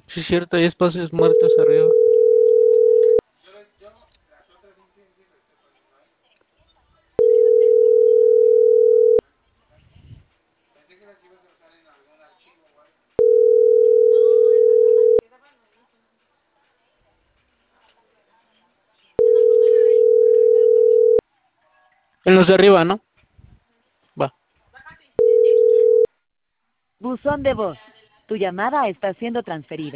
Sí, es cierto, hay espacios muertos arriba. En los de arriba, ¿no? Va. Buzón de voz. Tu llamada está siendo transferida.